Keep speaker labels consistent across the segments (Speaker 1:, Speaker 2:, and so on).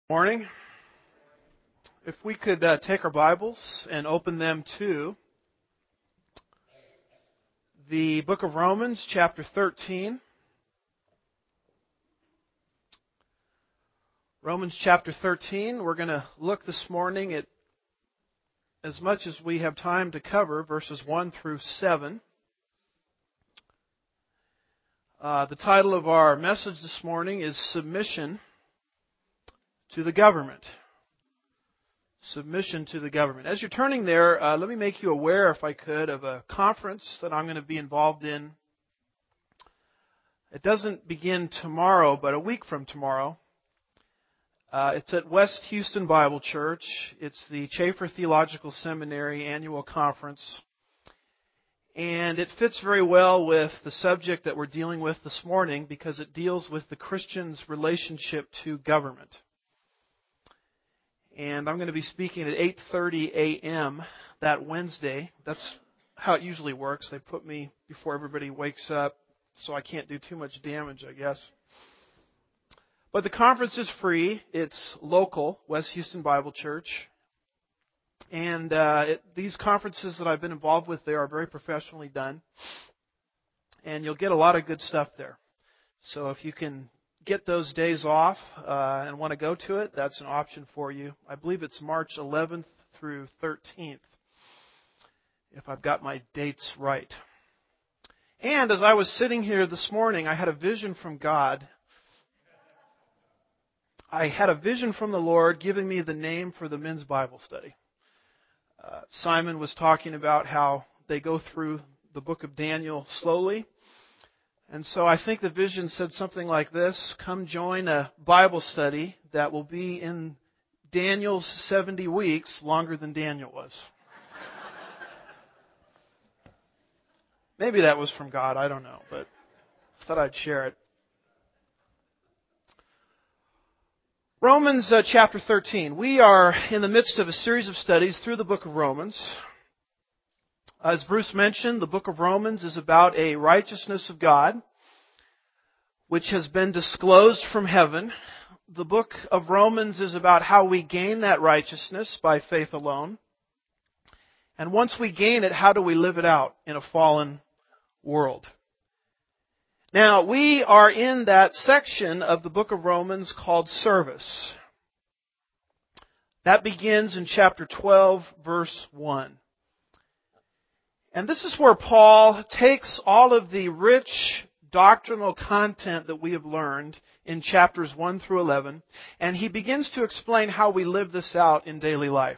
Speaker 1: Morning. If we could take our Bibles and open them to the book of Romans, chapter 13. Romans chapter 13. We're going to look this morning at, as much as we have time to cover, verses 1 through 7. The title of our message this morning is Submission to the Government. Submission to the government. As you're turning there, let me make you aware, if I could, of a conference that I'm going to be involved in. It doesn't begin tomorrow, but a week from tomorrow. It's at West Houston Bible Church. It's the Chafer Theological Seminary annual conference. And it fits very well with the subject that we're dealing with this morning because it deals with the Christian's relationship to government. And I'm going to be speaking at 8:30 a.m. that Wednesday. That's how it usually works. They put me before everybody wakes up, so I can't do too much damage, I guess. But the conference is free. It's local, West Houston Bible Church. And these conferences that I've been involved with there are very professionally done. And you'll get a lot of good stuff there. So if you can get those days off and want to go to it, that's an option for you. I believe it's March 11th through 13th, if I've got my dates right. And as I was sitting here this morning, I had a vision from God. I had a vision from the Lord giving me the name for the men's Bible study. Simon was talking about how they go through the book of Daniel slowly. And so I think the vision said something like this: come join a Bible study that will be in Daniel's 70 weeks, longer than Daniel was. Maybe that was from God, I don't know, but I thought I'd share it. Romans chapter 13. We are in the midst of a series of studies through the book of Romans. As Bruce mentioned, the book of Romans is about a righteousness of God which has been disclosed from heaven. The book of Romans is about how we gain that righteousness by faith alone. And once we gain it, how do we live it out in a fallen world? Now, we are in that section of the book of Romans called service. That begins in chapter 12, verse 1. And this is where Paul takes all of the rich doctrinal content that we have learned in chapters 1 through 11, and he begins to explain how we live this out in daily life.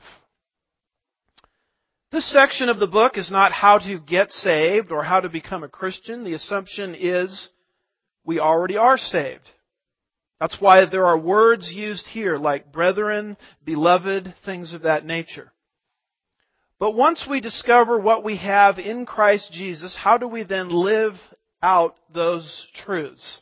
Speaker 1: This section of the book is not how to get saved or how to become a Christian. The assumption is we already are saved. That's why there are words used here like brethren, beloved, things of that nature. But once we discover what we have in Christ Jesus, how do we then live out those truths?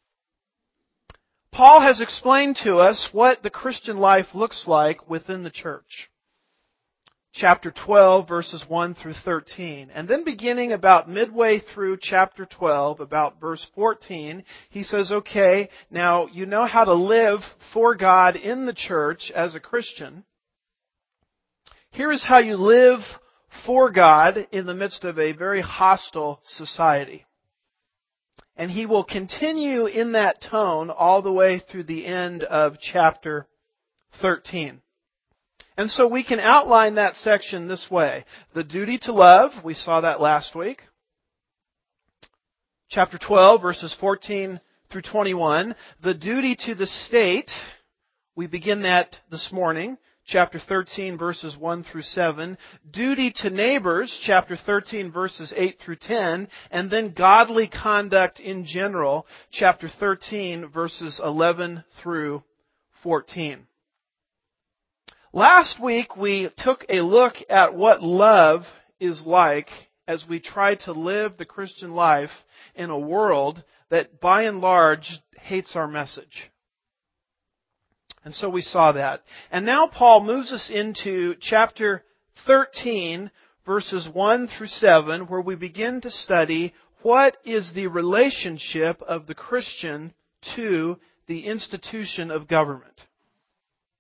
Speaker 1: Paul has explained to us what the Christian life looks like within the church. Chapter 12, verses 1 through 13. And then beginning about midway through chapter 12, about verse 14, he says, okay, now you know how to live for God in the church as a Christian. Here is how you live for God in the midst of a very hostile society. And he will continue in that tone all the way through the end of chapter 13. And so we can outline that section this way. The duty to love, we saw that last week. Chapter 12, verses 14 through 21. The duty to the state, we begin that this morning. Chapter 13, verses 1 through 7. Duty to neighbors, chapter 13, verses 8 through 10. And then godly conduct in general, chapter 13, verses 11 through 14. Last week we took a look at what love is like as we try to live the Christian life in a world that by and large hates our message. And so we saw that. And now Paul moves us into chapter 13, verses 1 through 7, where we begin to study what is the relationship of the Christian to the institution of government.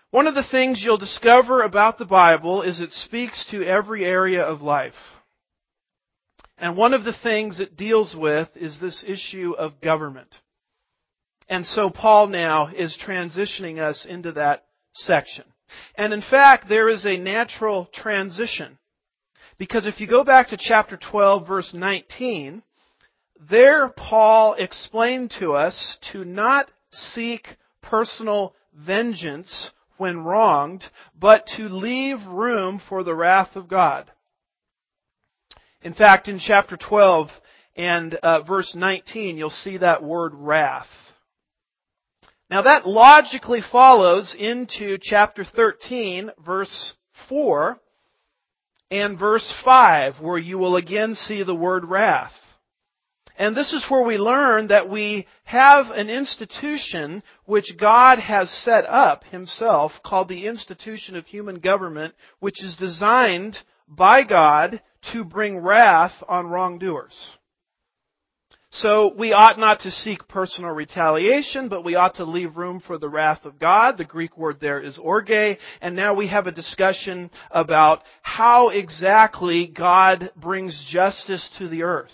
Speaker 1: One of the things you'll discover about the Bible is it speaks to every area of life. And one of the things it deals with is this issue of government. And so Paul now is transitioning us into that section. And in fact, there is a natural transition. Because if you go back to chapter 12, verse 19, there Paul explained to us to not seek personal vengeance when wronged, but to leave room for the wrath of God. In fact, in chapter 12 and verse 19, you'll see that word wrath. Now that logically follows into chapter 13, verse 4, and verse 5, where you will again see the word wrath. And this is where we learn that we have an institution which God has set up Himself, called the institution of human government, which is designed by God to bring wrath on wrongdoers. So we ought not to seek personal retaliation, but we ought to leave room for the wrath of God. The Greek word there is orge. And now we have a discussion about how exactly God brings justice to the earth.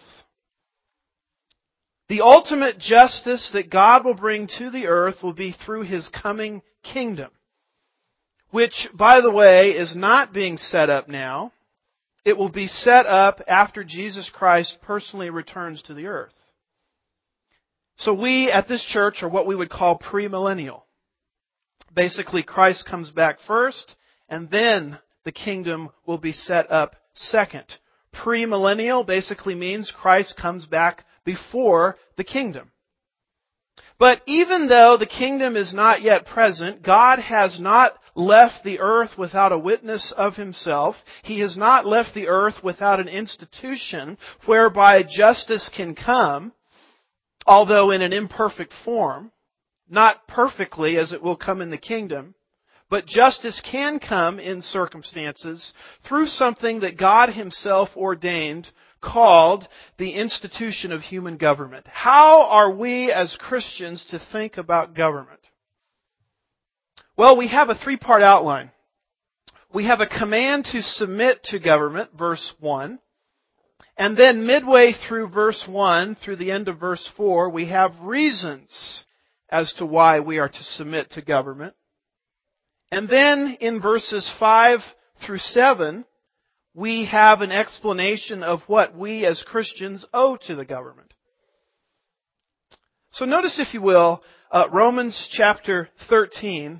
Speaker 1: The ultimate justice that God will bring to the earth will be through His coming kingdom, which, by the way, is not being set up now. It will be set up after Jesus Christ personally returns to the earth. So we at this church are what we would call premillennial. Basically, Christ comes back first, and then the kingdom will be set up second. Premillennial basically means Christ comes back before the kingdom. But even though the kingdom is not yet present, God has not left the earth without a witness of Himself. He has not left the earth without an institution whereby justice can come, although in an imperfect form, not perfectly as it will come in the kingdom. But justice can come in circumstances through something that God Himself ordained, called the institution of human government. How are we as Christians to think about government? Well, we have a three-part outline. We have a command to submit to government, verse 1. And then midway through verse 1 through the end of verse 4, we have reasons as to why we are to submit to government. And then in verses 5 through 7, we have an explanation of what we as Christians owe to the government. So notice, if you will, Romans chapter 13,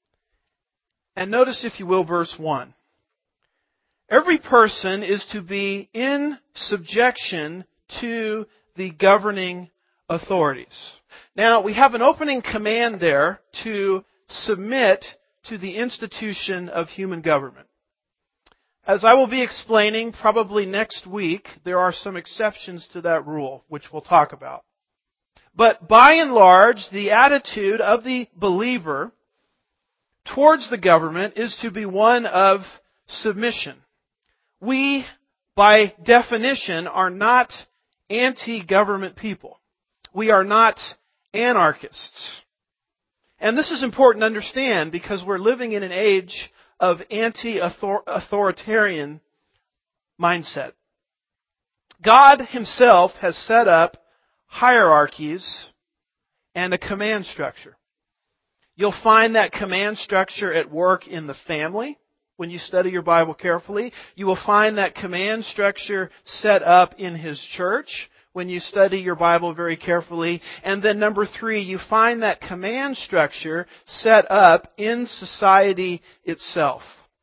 Speaker 1: and notice, if you will, verse 1. Every person is to be in subjection to the governing authorities. Now, we have an opening command there to submit to the institution of human government. As I will be explaining probably next week, there are some exceptions to that rule, which we'll talk about. But by and large, the attitude of the believer towards the government is to be one of submission. We, by definition, are not anti-government people. We are not anarchists. And this is important to understand because we're living in an age of anti-authoritarian mindset. God Himself has set up hierarchies and a command structure. You'll find that command structure at work in the family when you study your Bible carefully. You will find that command structure set up in His church when you study your Bible very carefully. And then number 3, you find that command structure set up in society itself.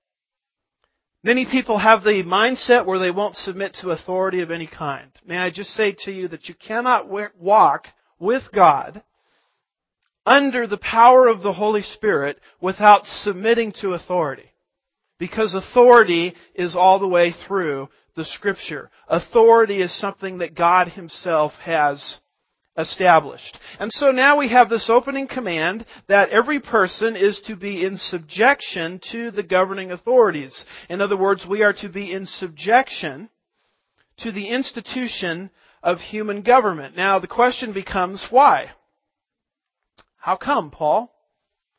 Speaker 1: Many people have the mindset where they won't submit to authority of any kind. May I just say to you that you cannot walk with God under the power of the Holy Spirit without submitting to authority. Because authority is all the way through the Scripture. Authority is something that God Himself has established. And so now we have this opening command that every person is to be in subjection to the governing authorities. In other words, we are to be in subjection to the institution of human government. Now the question becomes, why? How come, Paul?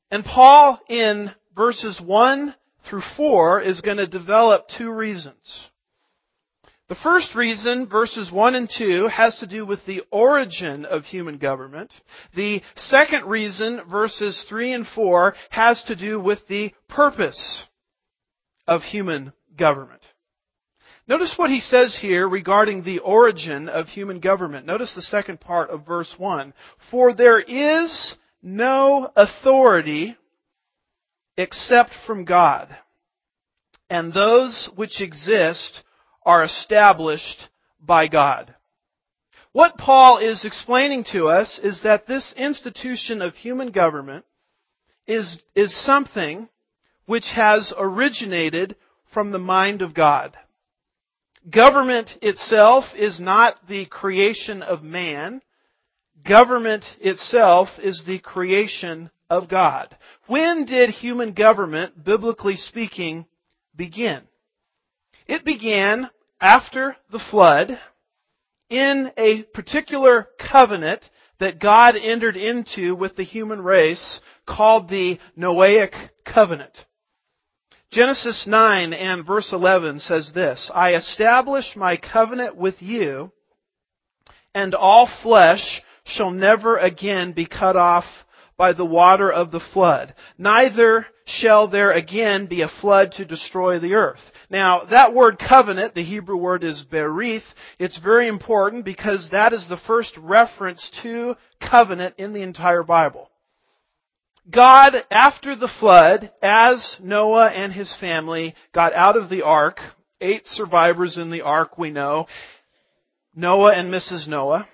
Speaker 1: And Paul, in verses 1 through 4, is going to develop two reasons. The first reason, verses 1 and 2, has to do with the origin of human government. The second reason, verses 3 and 4, has to do with the purpose of human government. Notice what he says here regarding the origin of human government. Notice the second part of verse 1. For there is no authority except from God, and those which exist are established by God. What Paul is explaining to us is that this institution of human government is something which has originated from the mind of God. Government itself is not the creation of man. Government itself is the creation of God. When did human government, biblically speaking, begin? It began after the flood in a particular covenant that God entered into with the human race called the Noahic covenant. Genesis 9 and verse 11 says this, I establish my covenant with you, and all flesh shall never again be cut off by the water of the flood. Neither shall there again be a flood to destroy the earth. Now, that word covenant, the Hebrew word is berith. It's very important because that is the first reference to covenant in the entire Bible. God, after the flood, as Noah and his family got out of the ark, 8 survivors in the ark we know, Noah and Mrs. Noah,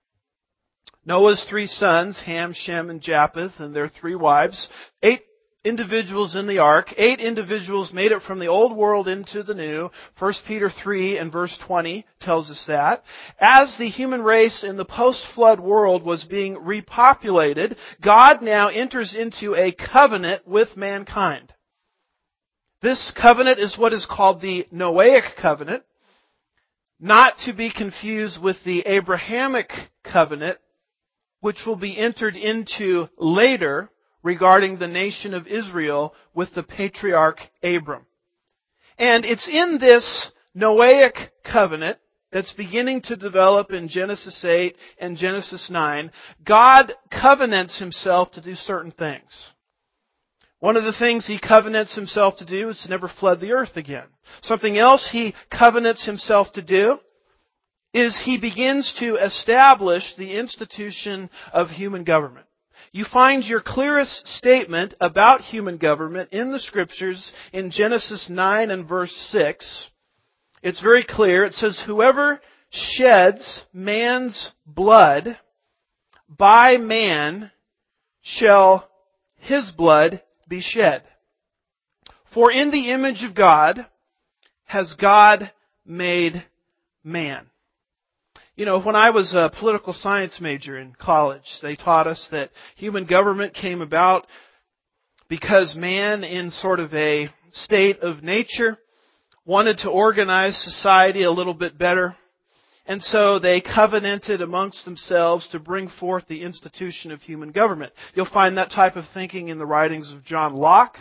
Speaker 1: Noah's 3 sons, Ham, Shem, and Japheth, and their 3 wives, 8 individuals in the ark, 8 individuals made it from the old world into the new. 1 Peter 3 and verse 20 tells us that. As the human race in the post-flood world was being repopulated, God now enters into a covenant with mankind. This covenant is what is called the Noahic covenant, not to be confused with the Abrahamic covenant, which will be entered into later regarding the nation of Israel with the patriarch Abram. And it's in this Noahic covenant that's beginning to develop in Genesis 8 and Genesis 9, God covenants himself to do certain things. One of the things he covenants himself to do is to never flood the earth again. Something else he covenants himself to do is he begins to establish the institution of human government. You find your clearest statement about human government in the Scriptures in Genesis 9 and verse 6. It's very clear. It says, whoever sheds man's blood, by man shall his blood be shed. For in the image of God has God made man. You know, when I was a political science major in college, they taught us that human government came about because man, in sort of a state of nature, wanted to organize society a little bit better. And so they covenanted amongst themselves to bring forth the institution of human government. You'll find that type of thinking in the writings of John Locke,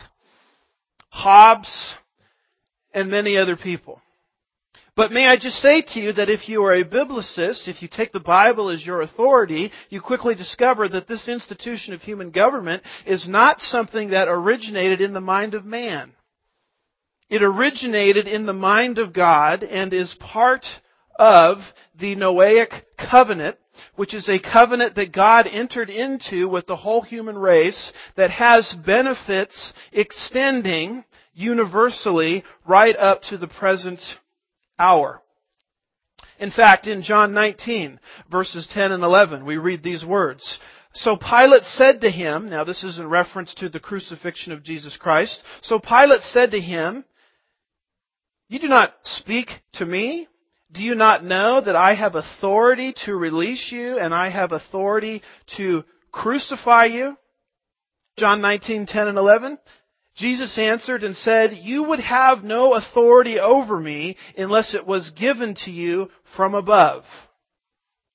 Speaker 1: Hobbes, and many other people. But may I just say to you that if you are a biblicist, if you take the Bible as your authority, you quickly discover that this institution of human government is not something that originated in the mind of man. It originated in the mind of God and is part of the Noahic covenant, which is a covenant that God entered into with the whole human race that has benefits extending universally right up to the present hour. In fact, in John 19, verses 10 and 11, we read these words. So Pilate said to him, now this is in reference to the crucifixion of Jesus Christ. So Pilate said to him, you do not speak to me? Do you not know that I have authority to release you and I have authority to crucify you? John 19, 10 and 11. Jesus answered and said, you would have no authority over me unless it was given to you from above.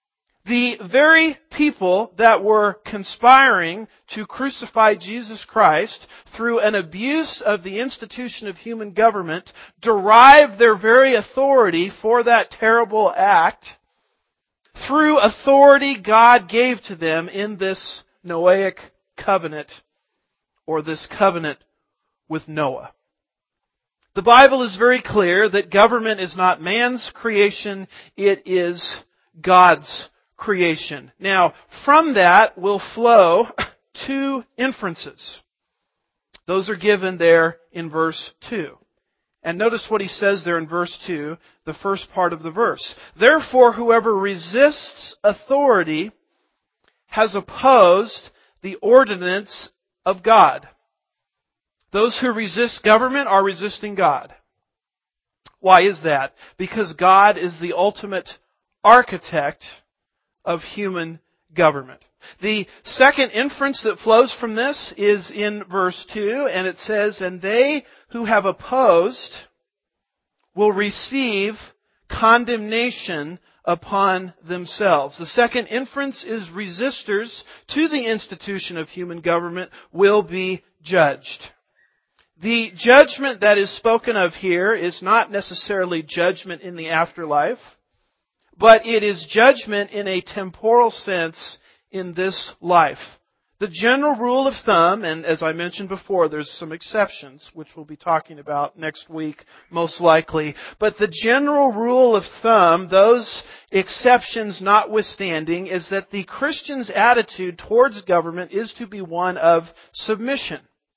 Speaker 1: The very people that were conspiring to crucify Jesus Christ through an abuse of the institution of human government derived their very authority for that terrible act through authority God gave to them in this Noahic covenant, or this covenant with Noah. The Bible is very clear that government is not man's creation, it is God's creation. Now, from that will flow two inferences. Those are given there in verse 2. And notice what he says there in verse 2, the first part of the verse. Therefore, whoever resists authority has opposed the ordinance of God. Those who resist government are resisting God. Why is that? Because God is the ultimate architect of human government. The second inference that flows from this is in verse 2, and it says, and they who have opposed will receive condemnation upon themselves. The second inference is resistors to the institution of human government will be judged. The judgment that is spoken of here is not necessarily judgment in the afterlife, but it is judgment in a temporal sense in this life. The general rule of thumb, and as I mentioned before, there's some exceptions, which we'll be talking about next week, most likely. But the general rule of thumb, those exceptions notwithstanding, is that the Christian's attitude towards government is to be one of submission.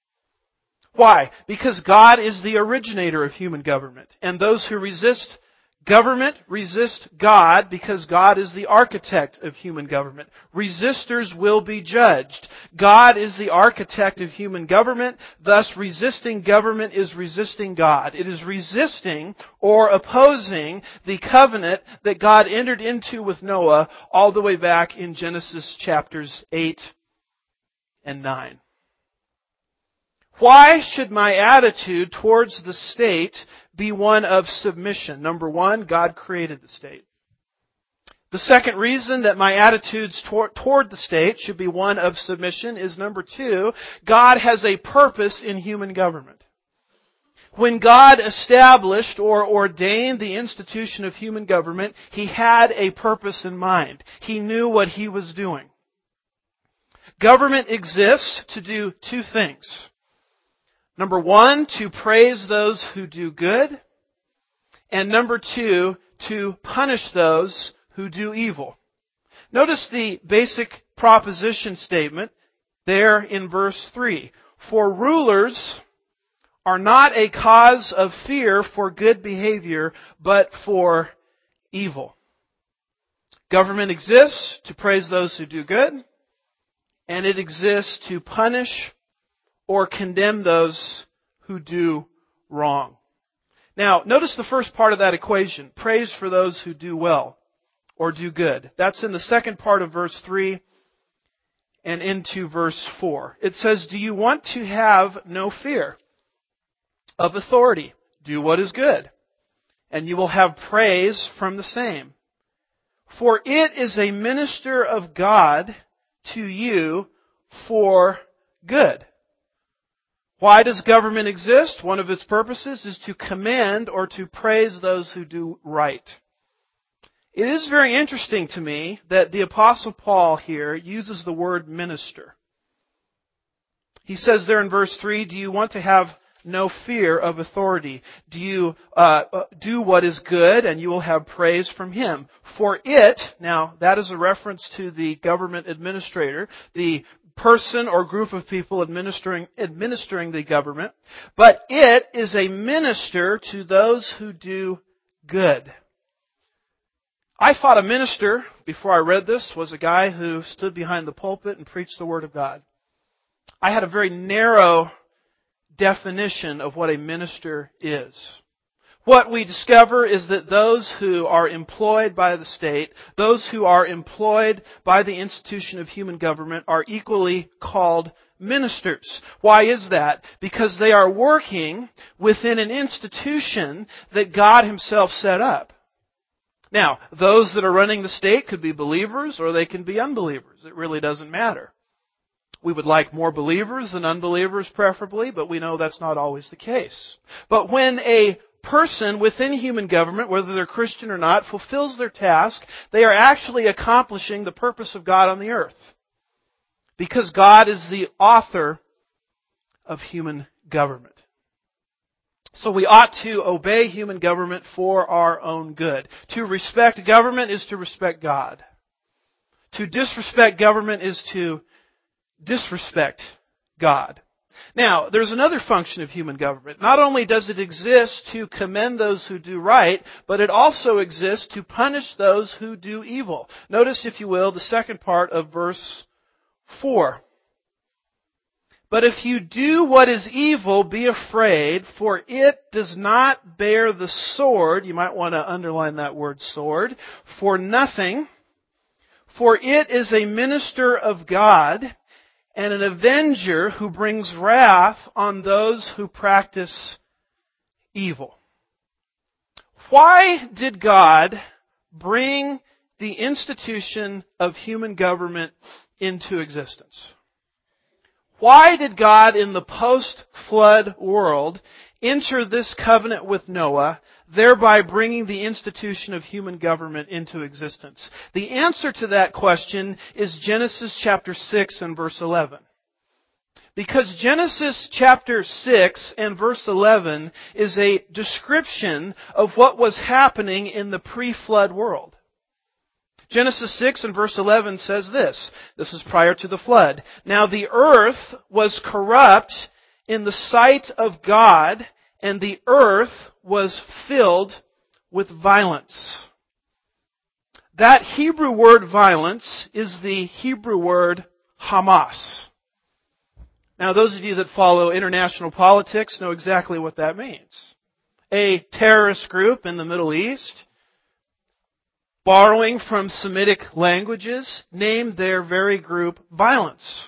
Speaker 1: Why? Because God is the originator of human government. And those who resist government resist God because God is the architect of human government. Resistors will be judged. God is the architect of human government, thus resisting government is resisting God. It is resisting or opposing the covenant that God entered into with Noah all the way back in Genesis chapters 8 and 9. Why should my attitude towards the state be one of submission? Number one, God created the state. The second reason that my attitudes toward the state should be one of submission is number two, God has a purpose in human government. When God established or ordained the institution of human government, He had a purpose in mind. He knew what He was doing. Government exists to do two things. Number one, to praise those who do good. And number two, to punish those who do evil. Notice the basic proposition statement there in verse 3. For rulers are not a cause of fear for good behavior, but for evil. Government exists to praise those who do good, and it exists to punish or condemn those who do wrong. Now, notice the first part of that equation. Praise for those who do well or do good. That's in the second part of verse 3 and into verse 4. It says, do you want to have no fear of authority? Do what is good, and you will have praise from the same. For it is a minister of God to you for good. Why does government exist? One of its purposes is to commend or to praise those who do right. It is very interesting to me that the Apostle Paul here uses the word minister. He says there in verse 3, do you want to have no fear of authority? Do you do what is good, and you will have praise from Him? For it, now that is a reference to the government administrator, the person or group of people administering the government, but it is a minister to those who do good. I thought a minister, before I read this, was a guy who stood behind the pulpit and preached the Word of God. I had a very narrow definition of what a minister is. What we discover is that those who are employed by the state, those who are employed by the institution of human government are equally called ministers. Why is that? Because they are working within an institution that God Himself set up. Now, those that are running the state could be believers or they can be unbelievers. It really doesn't matter. We would like more believers than unbelievers preferably, but we know that's not always the case. But when a person within human government, whether they're Christian or not, fulfills their task, they are actually accomplishing the purpose of God on the earth. Because God is the author of human government. So we ought to obey human government for our own good. To respect government is to respect God. To disrespect government is to disrespect God. Now, there's another function of human government. Not only does it exist to commend those who do right, but it also exists to punish those who do evil. Notice, if you will, the second part of verse 4. But if you do what is evil, be afraid, for it does not bear the sword. You might want to underline that word sword. For nothing. For it is a minister of God and an avenger who brings wrath on those who practice evil. Why did God bring the institution of human government into existence? Why did God in the post-flood world enter this covenant with Noah, thereby bringing the institution of human government into existence? The answer to that question is Genesis chapter 6 and verse 11. Because Genesis chapter 6 and verse 11 is a description of what was happening in the pre-flood world. Genesis 6 and verse 11 says this. This is prior to the flood. Now the earth was corrupt in the sight of God, and the earth was filled with violence. That Hebrew word violence is the Hebrew word Hamas. Now those of you that follow international politics know exactly what that means. A terrorist group in the Middle East, borrowing from Semitic languages, named their very group violence.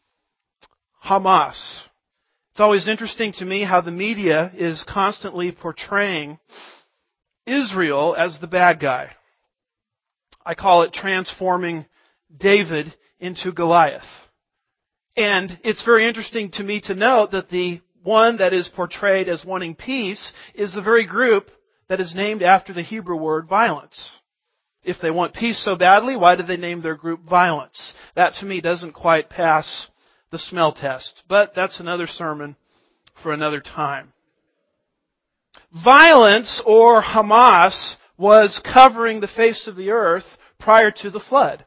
Speaker 1: Hamas. It's always interesting to me how the media is constantly portraying Israel as the bad guy. I call it transforming David into Goliath. And it's very interesting to me to note that the one that is portrayed as wanting peace is the very group that is named after the Hebrew word violence. If they want peace so badly, why did they name their group violence? That to me doesn't quite pass the smell test. But that's another sermon for another time. Violence, or Hamas, was covering the face of the earth prior to the flood.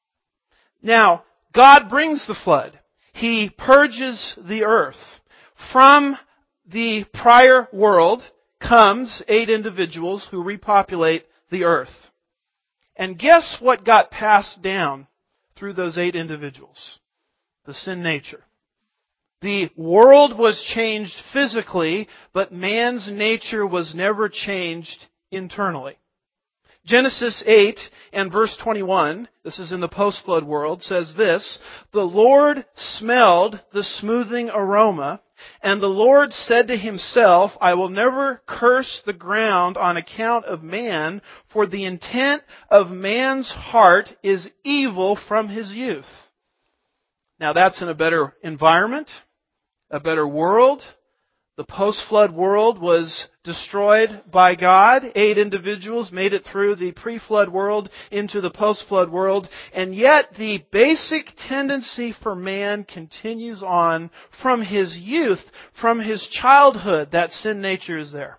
Speaker 1: Now, God brings the flood. He purges the earth. From the prior world comes 8 individuals who repopulate the earth. And guess what got passed down through those 8 individuals? The sin nature. The world was changed physically, but man's nature was never changed internally. Genesis 8 and verse 21, this is in the post-flood world, says this, "The Lord smelled the smoothing aroma, and the Lord said to himself, I will never curse the ground on account of man, for the intent of man's heart is evil from his youth." Now that's in a better environment, a better world. The post-flood world was destroyed by God. 8 individuals made it through the pre-flood world into the post-flood world. And yet the basic tendency for man continues on from his youth, from his childhood. That sin nature is there.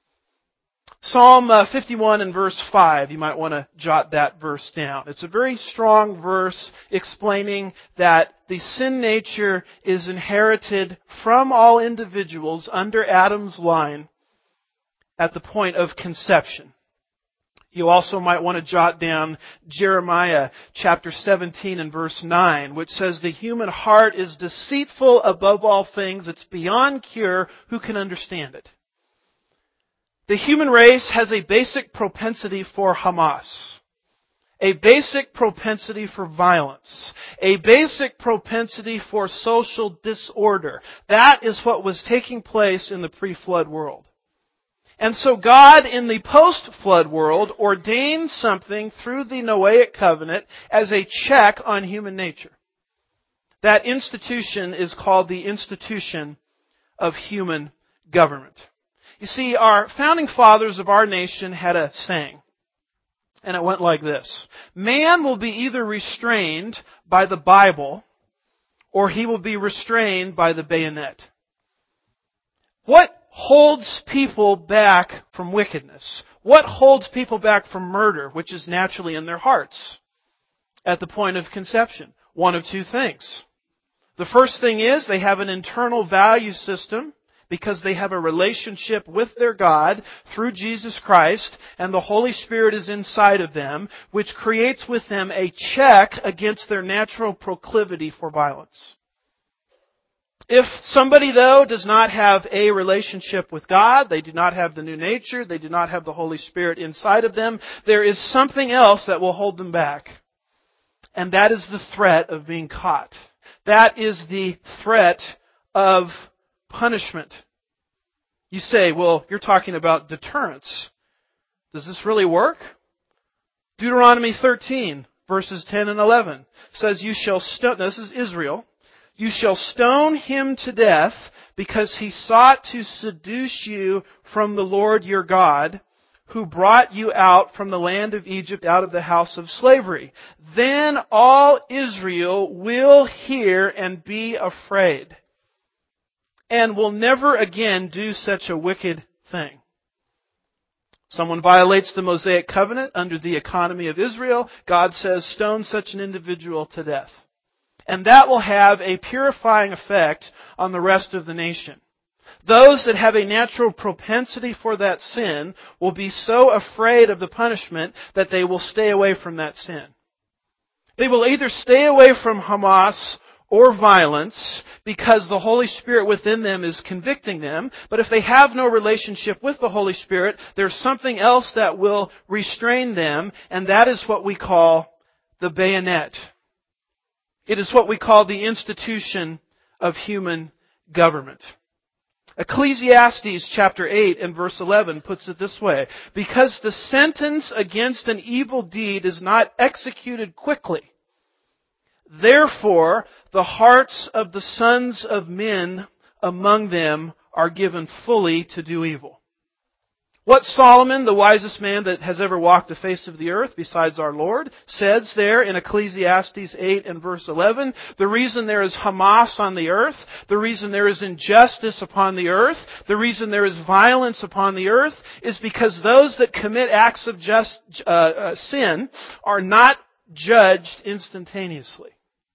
Speaker 1: Psalm 51 and verse 5, you might want to jot that verse down. It's a very strong verse explaining that the sin nature is inherited from all individuals under Adam's line at the point of conception. You also might want to jot down Jeremiah chapter 17 and verse 9, which says, "The human heart is deceitful above all things. It's beyond cure. Who can understand it?" The human race has a basic propensity for Hamas, a basic propensity for violence, a basic propensity for social disorder. That is what was taking place in the pre-flood world. And so God, in the post-flood world, ordained something through the Noahic covenant as a check on human nature. That institution is called the institution of human government. You see, our founding fathers of our nation had a saying, and it went like this: man will be either restrained by the Bible, or he will be restrained by the bayonet. What holds people back from wickedness? What holds people back from murder, which is naturally in their hearts at the point of conception? One of two things. The first thing is they have an internal value system because they have a relationship with their God through Jesus Christ, and the Holy Spirit is inside of them, which creates with them a check against their natural proclivity for violence. If somebody, though, does not have a relationship with God, they do not have the new nature, they do not have the Holy Spirit inside of them, there is something else that will hold them back. And that is the threat of being caught. That is the threat of punishment. You say, well, you're talking about deterrence. Does this really work? Deuteronomy 13, verses 10 and 11 says, you shall stone, this is Israel, you shall stone him to death because he sought to seduce you from the Lord your God, who brought you out from the land of Egypt, out of the house of slavery. Then all Israel will hear and be afraid, and will never again do such a wicked thing. Someone violates the Mosaic covenant under the economy of Israel, God says, stone such an individual to death. And that will have a purifying effect on the rest of the nation. Those that have a natural propensity for that sin will be so afraid of the punishment that they will stay away from that sin. They will either stay away from Hamas or violence because the Holy Spirit within them is convicting them. But if they have no relationship with the Holy Spirit, there's something else that will restrain them, and that is what we call the bayonet. It is what we call the institution of human government. Ecclesiastes chapter 8 and verse 11 puts it this way: because the sentence against an evil deed is not executed quickly, therefore the hearts of the sons of men among them are given fully to do evil. What Solomon, the wisest man that has ever walked the face of the earth besides our Lord, says there in Ecclesiastes 8 and verse 11, the reason there is Hamas on the earth, the reason there is injustice upon the earth, the reason there is violence upon the earth, is because those that commit acts of sin are not judged instantaneously.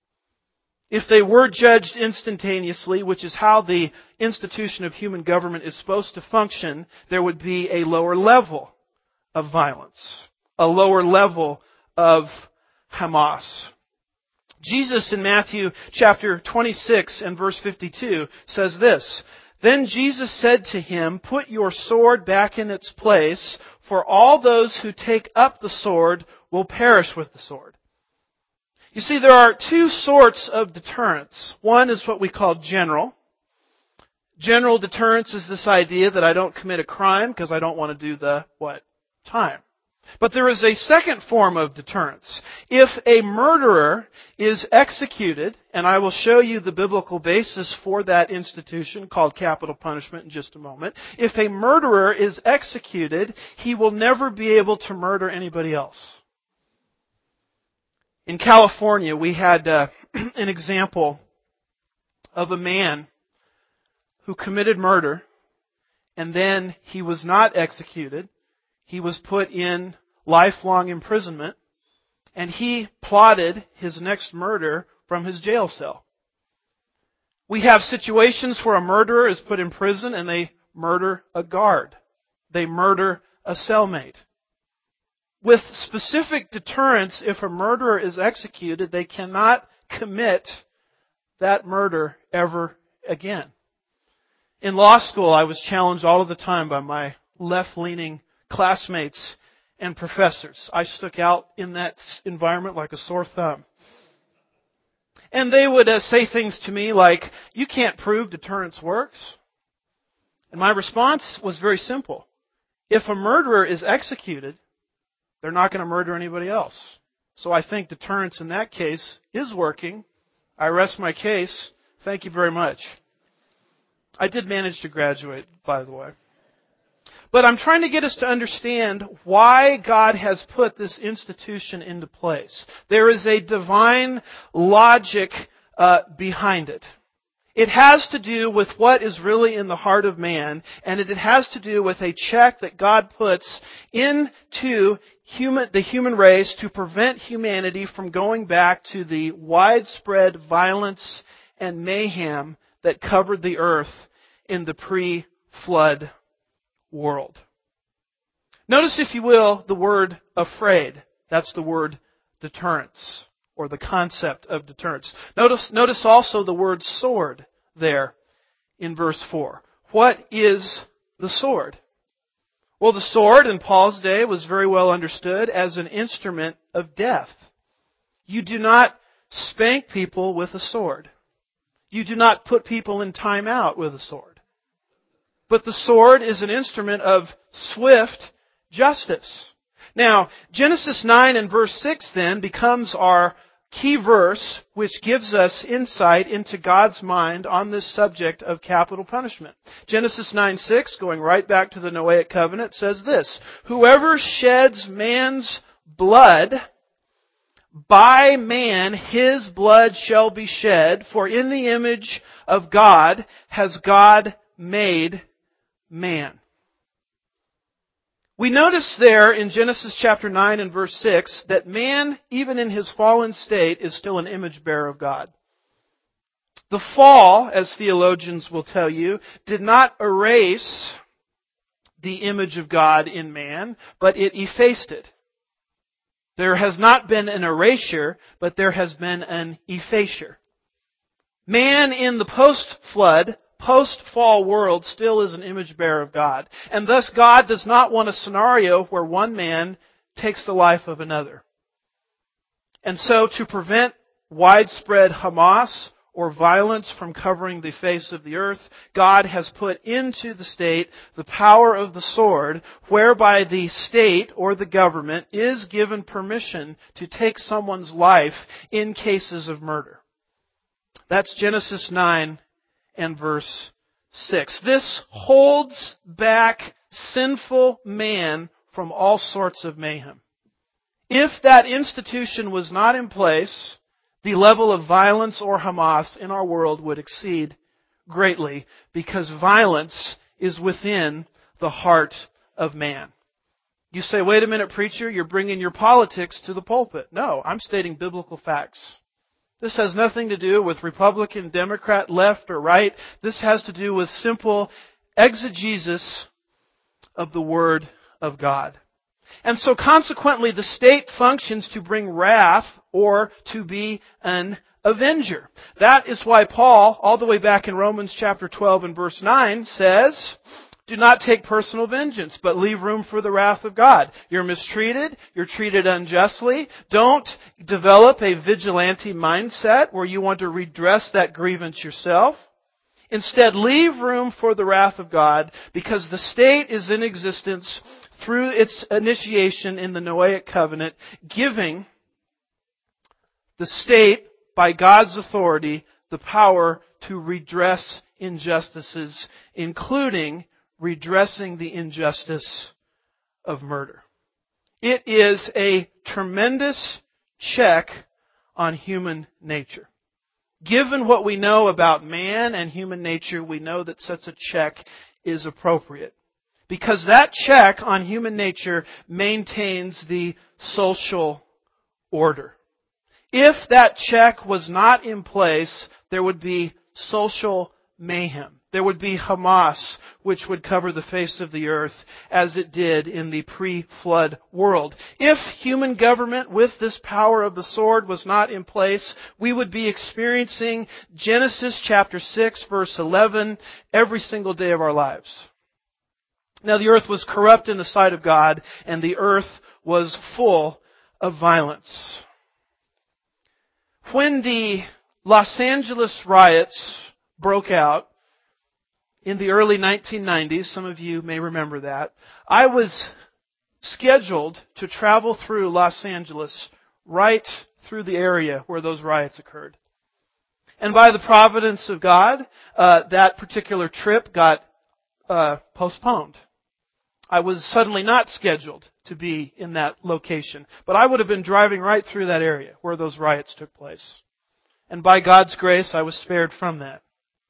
Speaker 1: If they were judged instantaneously, which is how the institution of human government is supposed to function, there would be a lower level of violence, a lower level of Hamas. Jesus in Matthew chapter 26 and verse 52 says this: then Jesus said to him, put your sword back in its place, for all those who take up the sword will perish with the sword. You see, there are two sorts of deterrence. One is what we call general. General deterrence is this idea that I don't commit a crime because I don't want to do the, time. But there is a second form of deterrence. If a murderer is executed, and I will show you the biblical basis for that institution called capital punishment in just a moment. If a murderer is executed, he will never be able to murder anybody else. In California, we had an example of a man who committed murder, and then he was not executed. He was put in lifelong imprisonment, and he plotted his next murder from his jail cell. We have situations where a murderer is put in prison and they murder a guard. They murder a cellmate. With specific deterrence, if a murderer is executed, they cannot commit that murder ever again. In law school, I was challenged all of the time by my left-leaning classmates and professors. I stuck out in that environment like a sore thumb. And they would say things to me like, you can't prove deterrence works. And my response was very simple. if a murderer is executed, they're not going to murder anybody else. So I think deterrence in that case is working. I rest my case. Thank you very much. I did manage to graduate, by the way. But I'm trying to get us to understand why God has put this institution into place. There is a divine logic behind it. It has to do with what is really in the heart of man, and it has to do with a check that God puts into the human race to prevent humanity from going back to the widespread violence and mayhem that covered the earth in the pre-flood world. Notice, if you will, the word afraid. That's the word deterrence, or the concept of deterrence. Notice also the word sword there in verse 4. What is the sword? Well, the sword in Paul's day was very well understood as an instrument of death. You do not spank people with a sword. You do not put people in time out with a sword. But the sword is an instrument of swift justice. Now, Genesis 9 and verse 6 then becomes our key verse, which gives us insight into God's mind on this subject of capital punishment. Genesis 9:6, going right back to the Noahic covenant, says this: "Whoever sheds man's blood, by man his blood shall be shed, for in the image of God has God made man." We notice there in Genesis chapter 9 and verse 6 that man, even in his fallen state, is still an image bearer of God. The fall, as theologians will tell you, did not erase the image of God in man, but it effaced it. There has not been an erasure, but there has been an effacure. Man in the post-flood, post-fall world still is an image bearer of God. And thus God does not want a scenario where one man takes the life of another. And so to prevent widespread Hamas or violence from covering the face of the earth, God has put into the state the power of the sword, whereby the state or the government is given permission to take someone's life in cases of murder. That's Genesis 9 and verse 6. This holds back sinful man from all sorts of mayhem. If that institution was not in place, the level of violence or Hamas in our world would exceed greatly, because violence is within the heart of man. You say, wait a minute, preacher, you're bringing your politics to the pulpit. No, I'm stating biblical facts. This has nothing to do with Republican, Democrat, left or right. This has to do with simple exegesis of the Word of God. And so consequently, the state functions to bring wrath or to be an avenger. That is why Paul, all the way back in Romans chapter 12 and verse 9, says, "Do not take personal vengeance, but leave room for the wrath of God." You're mistreated. You're treated unjustly. Don't develop a vigilante mindset where you want to redress that grievance yourself. Instead, leave room for the wrath of God, because the state is in existence through its initiation in the Noahic covenant, giving the state, by God's authority, the power to redress injustices, including redressing the injustice of murder. It is a tremendous check on human nature. Given what we know about man and human nature, we know that such a check is appropriate. Because that check on human nature maintains the social order. If that check was not in place, there would be social mayhem. There would be Hamas, which would cover the face of the earth as it did in the pre-flood world. If human government with this power of the sword was not in place, we would be experiencing Genesis chapter 6, verse 11 every single day of our lives. Now, the earth was corrupt in the sight of God, and the earth was full of violence. When the Los Angeles riots broke out in the early 1990s, some of you may remember that, I was scheduled to travel through Los Angeles, right through the area where those riots occurred. And by the providence of God, that particular trip got postponed. I was suddenly not scheduled to be in that location, but I would have been driving right through that area where those riots took place. And by God's grace, I was spared from that.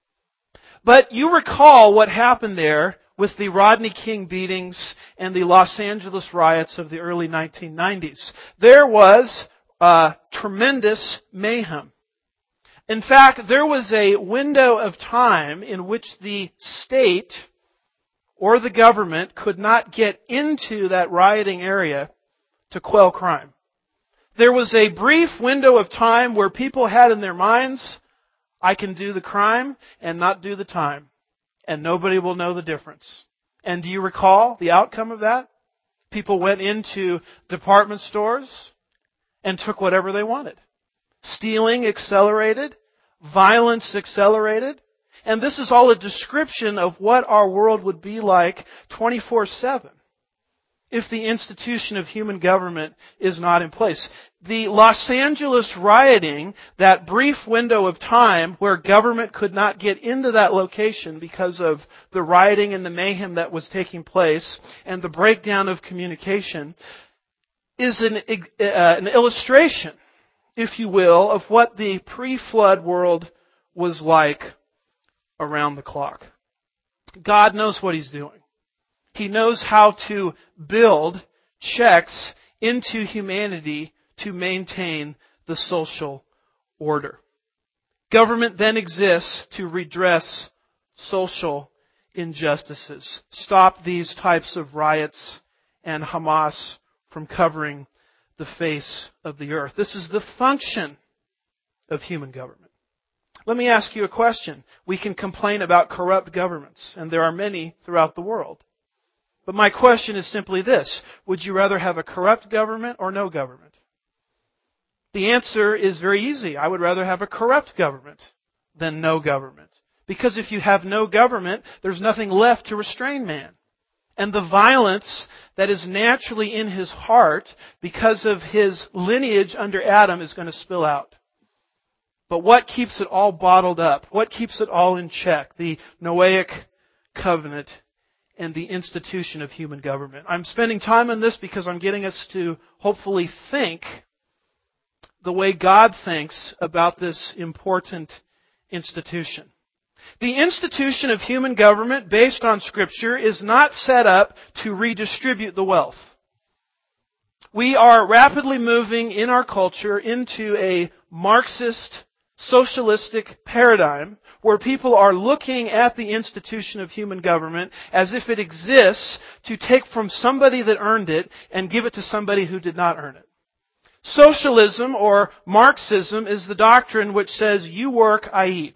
Speaker 1: But you recall what happened there with the Rodney King beatings and the Los Angeles riots of the early 1990s. There was tremendous mayhem. In fact, there was a window of time in which the state or the government could not get into that rioting area to quell crime. There was a brief window of time where people had in their minds, I can do the crime and not do the time, and nobody will know the difference. And do you recall the outcome of that? People went into department stores and took whatever they wanted. Stealing accelerated, violence accelerated, and this is all a description of what our world would be like 24/7 if the institution of human government is not in place. The Los Angeles rioting, that brief window of time where government could not get into that location because of the rioting and the mayhem that was taking place and the breakdown of communication, is an illustration, if you will, of what the pre-flood world was like around the clock. God knows what He's doing. He knows how to build checks into humanity to maintain the social order. Government then exists to redress social injustices, stop these types of riots and Hamas from covering the face of the earth. This is the function of human government. Let me ask you a question. We can complain about corrupt governments, and there are many throughout the world. But my question is simply this: would you rather have a corrupt government or no government? The answer is very easy. I would rather have a corrupt government than no government. Because if you have no government, there's nothing left to restrain man. And the violence that is naturally in his heart because of his lineage under Adam is going to spill out. But what keeps it all bottled up? What keeps it all in check? The Noahic covenant and the institution of human government. I'm spending time on this because I'm getting us to hopefully think the way God thinks about this important institution. The institution of human government, based on Scripture, is not set up to redistribute the wealth. We are rapidly moving in our culture into a Marxist, socialistic paradigm where people are looking at the institution of human government as if it exists to take from somebody that earned it and give it to somebody who did not earn it. Socialism or Marxism is the doctrine which says, you work, I eat.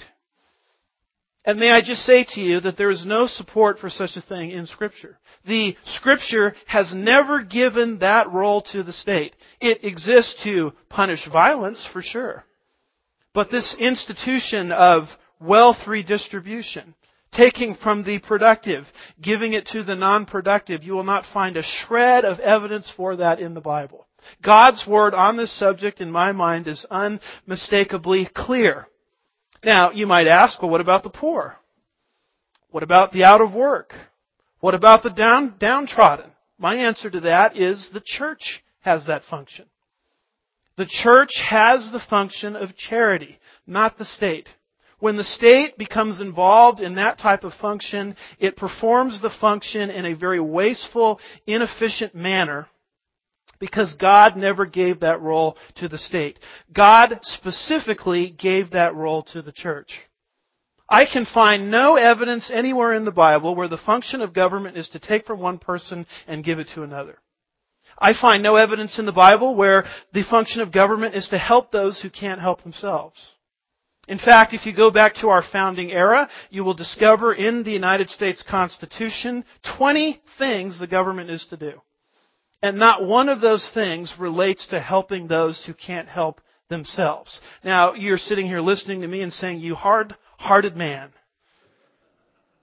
Speaker 1: And may I just say to you that there is no support for such a thing in Scripture. The Scripture has never given that role to the state. It exists to punish violence, for sure. But this institution of wealth redistribution, taking from the productive, giving it to the non-productive, you will not find a shred of evidence for that in the Bible. God's Word on this subject, in my mind, is unmistakably clear. Now, you might ask, well, what about the poor? What about the out of work? What about the downtrodden? My answer to that is the church has that function. The church has the function of charity, not the state. When the state becomes involved in that type of function, it performs the function in a very wasteful, inefficient manner because God never gave that role to the state. God specifically gave that role to the church. I can find no evidence anywhere in the Bible where the function of government is to take from one person and give it to another. I find no evidence in the Bible where the function of government is to help those who can't help themselves. In fact, if you go back to our founding era, you will discover in the United States Constitution 20 things the government is to do. And not one of those things relates to helping those who can't help themselves. Now, you're sitting here listening to me and saying, you hard-hearted man.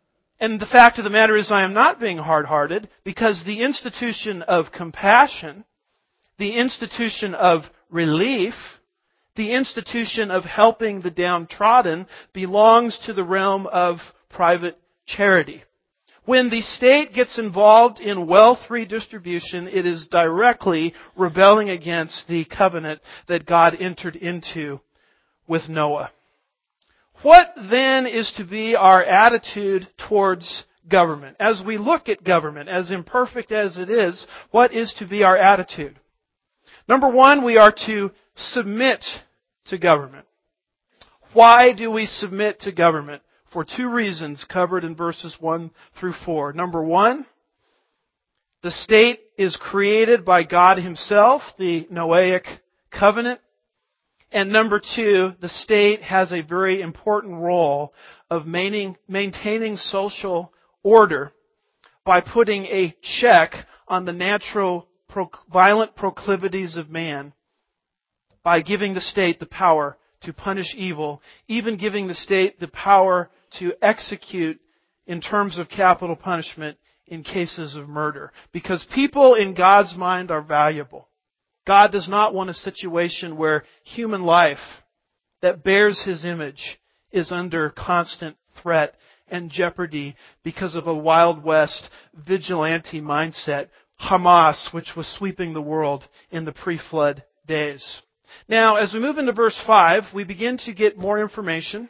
Speaker 1: And the fact of the matter is I am not being hard-hearted, because the institution of compassion, the institution of relief, the institution of helping the downtrodden belongs to the realm of private charity. When the state gets involved in wealth redistribution, it is directly rebelling against the covenant that God entered into with Noah. What then is to be our attitude towards government? As we look at government, as imperfect as it is, what is to be our attitude? Number one, we are to submit to government. Why do we submit to government? For two reasons covered in verses 1 through 4. Number one, the state is created by God Himself, the Noahic covenant. And number two, the state has a very important role of maintaining social order by putting a check on the natural violent proclivities of man, by giving the state the power to punish evil, even giving the state the power to execute in terms of capital punishment in cases of murder. Because people in God's mind are valuable. God does not want a situation where human life that bears His image is under constant threat and jeopardy because of a Wild West vigilante mindset, Hamas, which was sweeping the world in the pre-flood days. Now, as we move into verse 5, we begin to get more information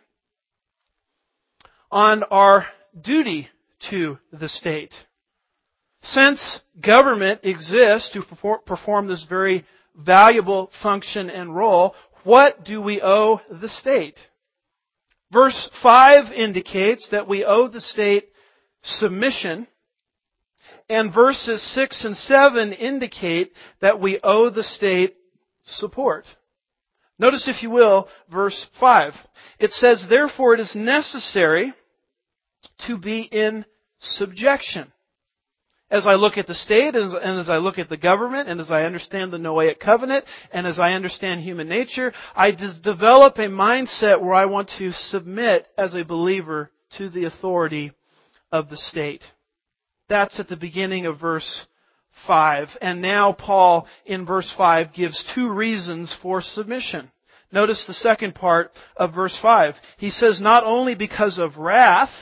Speaker 1: on our duty to the state. Since government exists to perform this very valuable function and role, what do we owe the state? Verse 5 indicates that we owe the state submission, and verses 6 and 7 indicate that we owe the state support. Notice, if you will, verse 5. It says, "Therefore it is necessary to be in subjection." As I look at the state, and as I look at the government, and as I understand the Noahic covenant, and as I understand human nature, I develop a mindset where I want to submit as a believer to the authority of the state. That's at the beginning of verse 5. And now Paul, in verse 5, gives two reasons for submission. Notice the second part of verse 5. He says, not only because of wrath,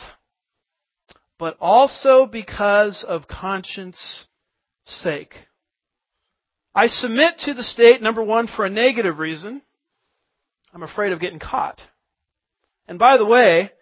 Speaker 1: but also because of conscience sake. I submit to the state, number one, for a negative reason. I'm afraid of getting caught. And by the way,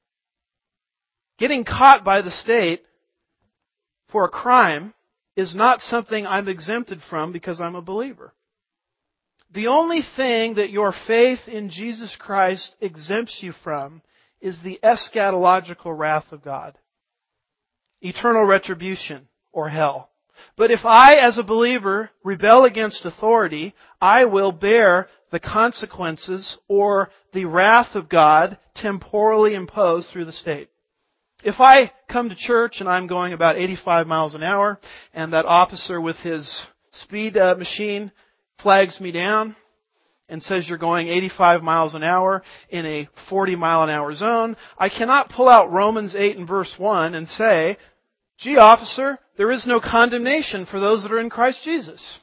Speaker 1: getting caught by the state for a crime is not something I'm exempted from because I'm a believer. The only thing that your faith in Jesus Christ exempts you from is the eschatological wrath of God. Eternal retribution, or hell. But if I, as a believer, rebel against authority, I will bear the consequences or the wrath of God temporally imposed through the state. If I come to church and I'm going about 85 miles an hour, and that officer with his speed machine flags me down and says you're going 85 miles an hour in a 40 mile an hour zone, I cannot pull out Romans 8 and verse 1 and say, gee, officer, there is no condemnation for those that are in Christ Jesus.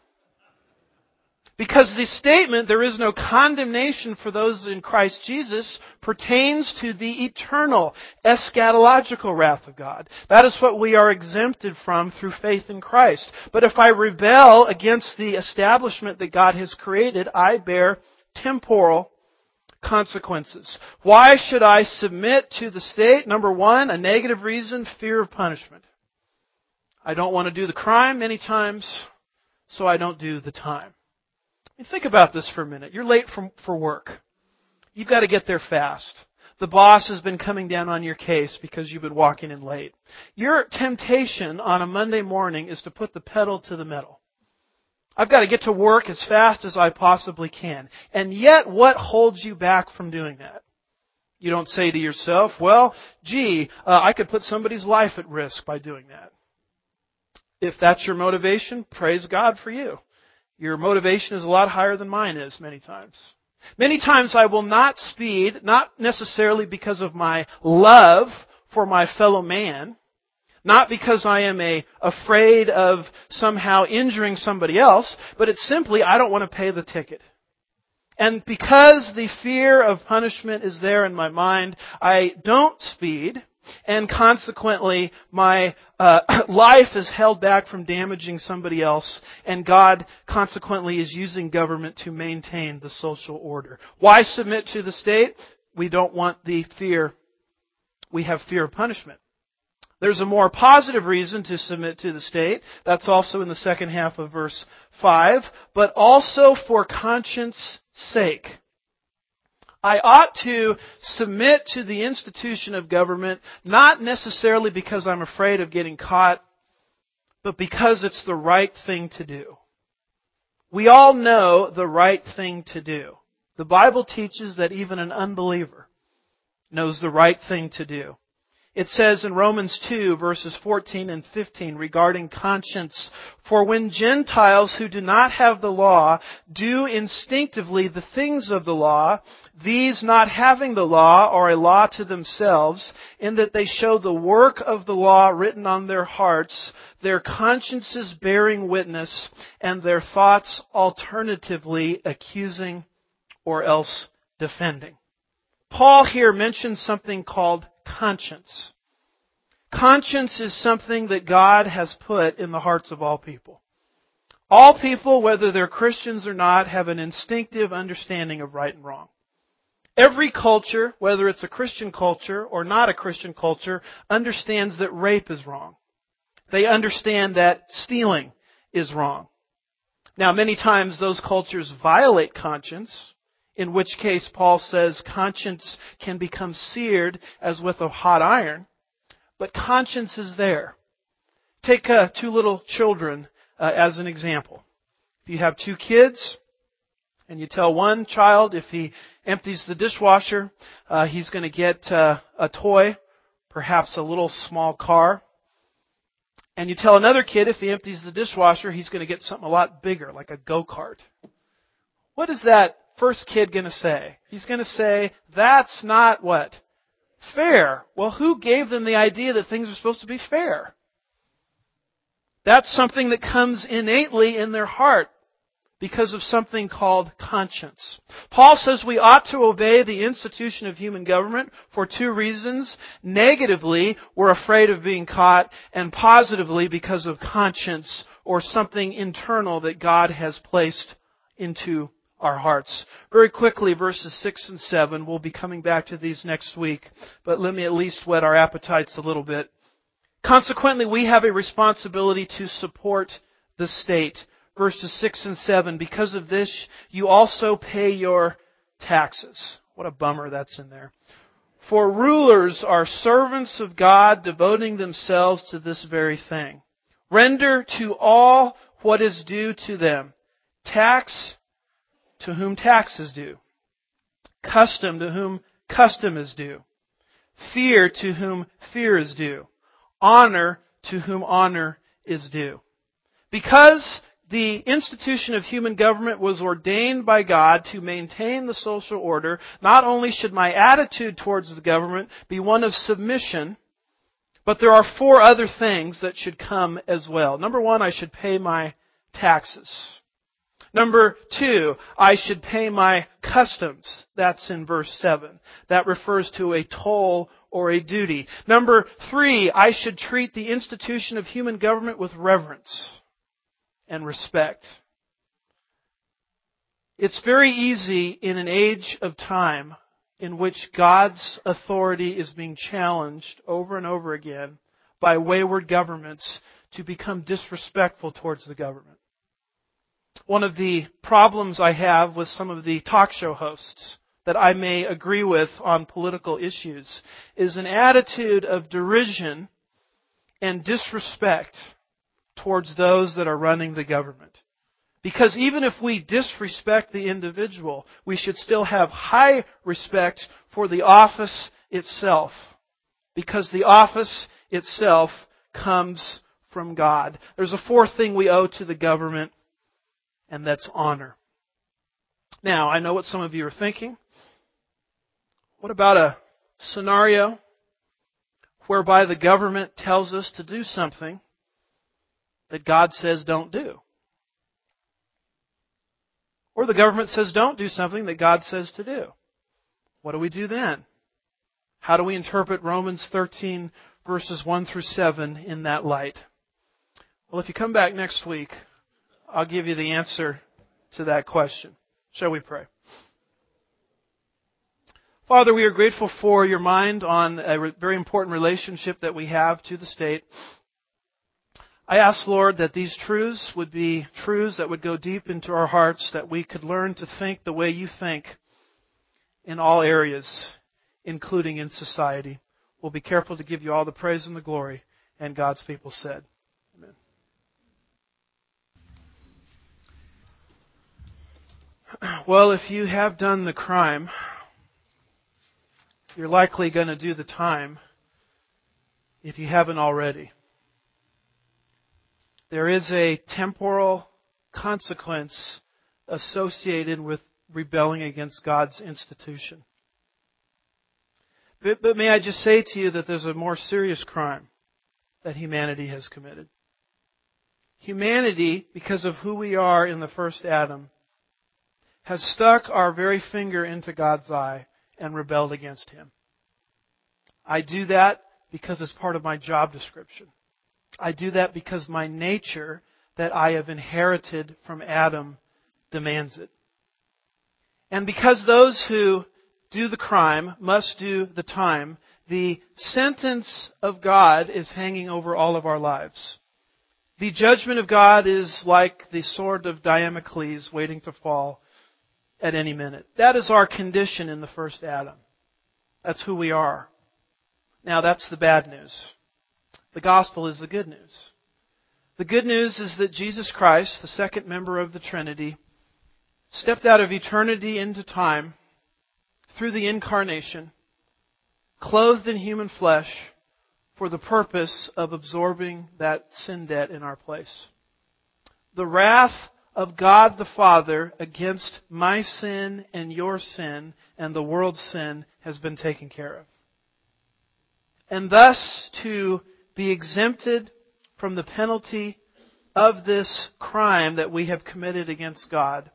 Speaker 1: Because the statement, there is no condemnation for those in Christ Jesus, pertains to the eternal, eschatological wrath of God. That is what we are exempted from through faith in Christ. But if I rebel against the establishment that God has created, I bear temporal consequences. Why should I submit to the state? Number one, a negative reason, fear of punishment. I don't want to do the crime many times, so I don't do the time. Think about this for a minute. You're late for work. You've got to get there fast. The boss has been coming down on your case because you've been walking in late. Your temptation on a Monday morning is to put the pedal to the metal. I've got to get to work as fast as I possibly can. And yet, what holds you back from doing that? You don't say to yourself, well, gee, I could put somebody's life at risk by doing that. If that's your motivation, praise God for you. Your motivation is a lot higher than mine is many times. Many times I will not speed, not necessarily because of my love for my fellow man, not because I am afraid of somehow injuring somebody else, but it's simply I don't want to pay the ticket. And because the fear of punishment is there in my mind, I don't speed, and consequently my life is held back from damaging somebody else, and God consequently is using government to maintain the social order. Why submit to the state? We don't want the fear. We have fear of punishment. There's a more positive reason to submit to the state. That's also in the second half of verse 5. But also for conscience sake. I ought to submit to the institution of government, not necessarily because I'm afraid of getting caught, but because it's the right thing to do. We all know the right thing to do. The Bible teaches that even an unbeliever knows the right thing to do. It says in Romans 2, verses 14 and 15 regarding conscience, "For when Gentiles who do not have the law do instinctively the things of the law, these not having the law are a law to themselves, in that they show the work of the law written on their hearts, their consciences bearing witness, and their thoughts alternatively accusing or else defending." Paul here mentions something called conscience. Conscience is something that God has put in the hearts of all people. All people, whether they're Christians or not, have an instinctive understanding of right and wrong. Every culture, whether it's a Christian culture or not a Christian culture, understands that rape is wrong. They understand that stealing is wrong. Now, many times those cultures violate conscience, in which case Paul says conscience can become seared as with a hot iron, but conscience is there. Take two little children as an example. If you have two kids, and you tell one child if he empties the dishwasher, he's going to get a toy, perhaps a little small car. And you tell another kid if he empties the dishwasher, he's going to get something a lot bigger, like a go-kart. What is that first kid going to say? He's going to say, that's not what? Fair. Well, who gave them the idea that things are supposed to be fair? That's something that comes innately in their heart because of something called conscience. Paul says we ought to obey the institution of human government for two reasons. Negatively, we're afraid of being caught, and positively because of conscience or something internal that God has placed into our hearts. Very quickly, verses 6 and 7. We'll be coming back to these next week, but let me at least whet our appetites a little bit. Consequently, we have a responsibility to support the state. Verses 6 and 7. Because of this, you also pay your taxes. What a bummer that's in there. For rulers are servants of God, devoting themselves to this very thing. Render to all what is due to them. Tax to whom tax is due. Custom to whom custom is due. Fear to whom fear is due. Honor to whom honor is due. Because the institution of human government was ordained by God to maintain the social order, not only should my attitude towards the government be one of submission, but there are four other things that should come as well. Number one, I should pay my taxes. Number two, I should pay my customs. That's in verse 7. That refers to a toll or a duty. Number three, I should treat the institution of human government with reverence and respect. It's very easy in an age of time in which God's authority is being challenged over and over again by wayward governments to become disrespectful towards the government. One of the problems I have with some of the talk show hosts that I may agree with on political issues is an attitude of derision and disrespect towards those that are running the government. Because even if we disrespect the individual, we should still have high respect for the office itself. Because the office itself comes from God. There's a fourth thing we owe to the government, and that's honor. Now, I know what some of you are thinking. What about a scenario whereby the government tells us to do something that God says don't do. Or the government says don't do something that God says to do. What do we do then? How do we interpret Romans 13 verses 1 through 7 in that light? Well, if you come back next week, I'll give you the answer to that question. Shall we pray? Father, we are grateful for your mind on a very important relationship that we have to the state. I ask, Lord, that these truths would be truths that would go deep into our hearts, that we could learn to think the way you think in all areas, including in society. We'll be careful to give you all the praise and the glory. And God's people said, Amen. Well, if you have done the crime, you're likely going to do the time if you haven't already. There is a temporal consequence associated with rebelling against God's institution. But may I just say to you that there's a more serious crime that humanity has committed. Humanity, because of who we are in the first Adam, has stuck our very finger into God's eye and rebelled against Him. I do that because it's part of my job description. I do that because my nature that I have inherited from Adam demands it. And because those who do the crime must do the time, the sentence of God is hanging over all of our lives. The judgment of God is like the sword of Damocles waiting to fall at any minute. That is our condition in the first Adam. That's who we are. Now that's the bad news. The gospel is the good news. The good news is that Jesus Christ, the second member of the Trinity, stepped out of eternity into time through the incarnation, clothed in human flesh for the purpose of absorbing that sin debt in our place. The wrath of God the Father against my sin and your sin and the world's sin has been taken care of. And thus to be exempted from the penalty of this crime that we have committed against God,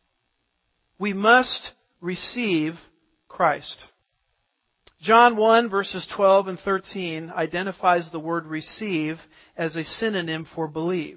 Speaker 1: we must receive Christ. John 1 verses 12 and 13 identifies the word receive as a synonym for believe.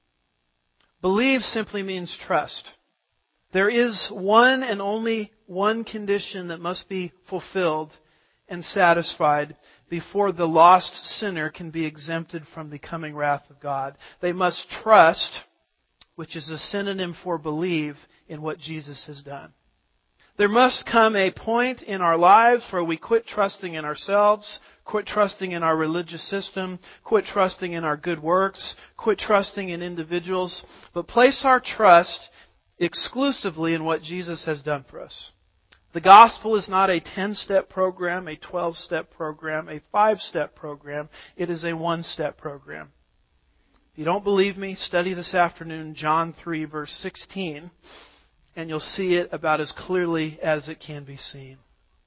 Speaker 1: Believe simply means trust. There is one and only one condition that must be fulfilled and satisfied before the lost sinner can be exempted from the coming wrath of God. They must trust, which is a synonym for believe, in what Jesus has done. There must come a point in our lives where we quit trusting in ourselves, quit trusting in our religious system, quit trusting in our good works, quit trusting in individuals, but place our trust exclusively in what Jesus has done for us. The gospel is not a 10-step program, a 12-step program, a 5-step program. It is a 1-step program. If you don't believe me, study this afternoon John 3, verse 16, and you'll see it about as clearly as it can be seen.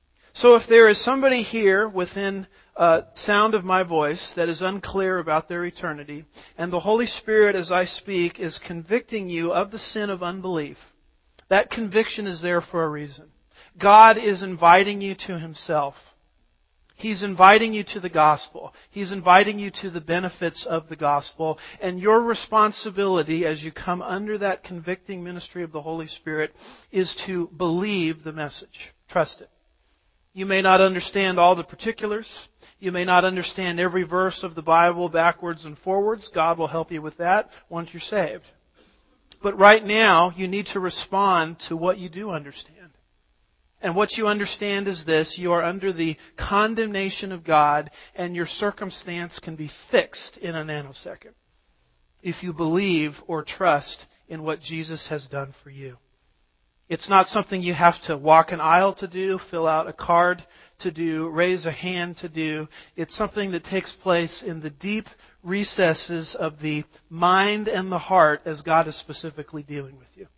Speaker 1: So if there is somebody here within sound of my voice that is unclear about their eternity, and the Holy Spirit, as I speak, is convicting you of the sin of unbelief, that conviction is there for a reason. God is inviting you to Himself. He's inviting you to the gospel. He's inviting you to the benefits of the gospel. And your responsibility as you come under that convicting ministry of the Holy Spirit is to believe the message. Trust it. You may not understand all the particulars. You may not understand every verse of the Bible backwards and forwards. God will help you with that once you're saved. But right now, you need to respond to what you do understand. And what you understand is this: you are under the condemnation of God, and your circumstance can be fixed in a nanosecond if you believe or trust in what Jesus has done for you. It's not something you have to walk an aisle to do, fill out a card to do, raise a hand to do. It's something that takes place in the deep recesses of the mind and the heart as God is specifically dealing with you.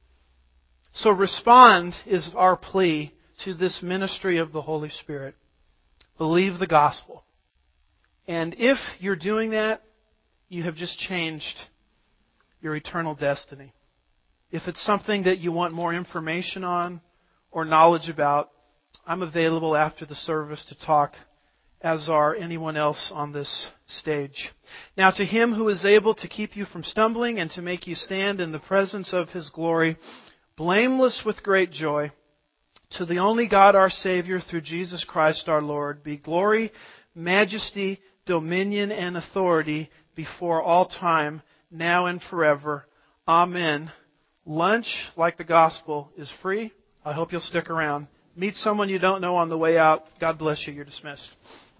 Speaker 1: So respond is our plea to this ministry of the Holy Spirit. Believe the gospel. And if you're doing that, you have just changed your eternal destiny. If it's something that you want more information on or knowledge about, I'm available after the service to talk, as are anyone else on this stage. Now to Him who is able to keep you from stumbling and to make you stand in the presence of His glory, blameless with great joy, to the only God our Savior through Jesus Christ our Lord, be glory, majesty, dominion, and authority before all time, now and forever. Amen. Lunch, like the gospel, is free. I hope you'll stick around. Meet someone you don't know on the way out. God bless you. You're dismissed.